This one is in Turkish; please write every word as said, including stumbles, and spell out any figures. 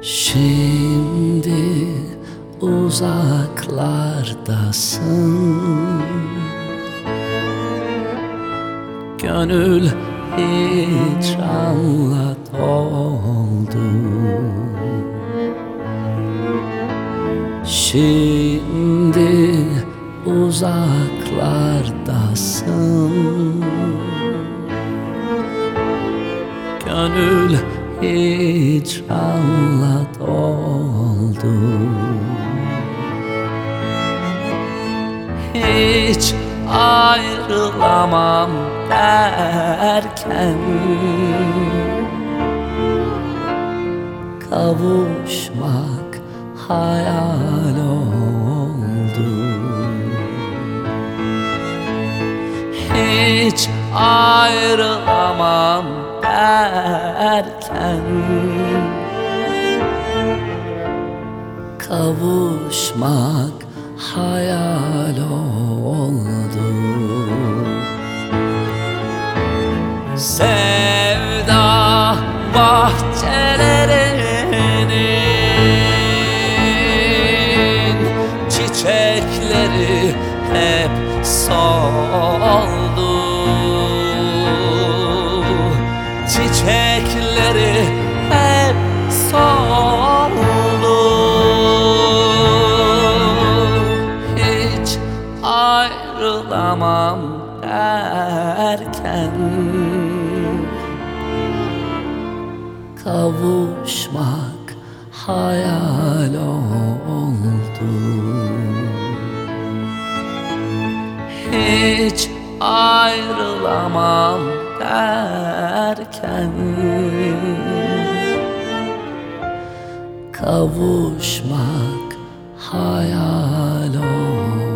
Şimdi uzaklardasın, gönül hicranla doldu. Şimdi uzaklardasın, gönül hicranla doldu. Hiç ayrılamam derken kavuşmak hayal oldu. Hiç ayrılamam derken kavuşmak hayal oldu. Sevda bahçelerinin çiçekleri hep soldu. Çiçekleri hep soldu. Hiç ayrılamam derken kavuşmak hayal oldu. Hiç ayrılamam derken kavuşmak hayal oldu.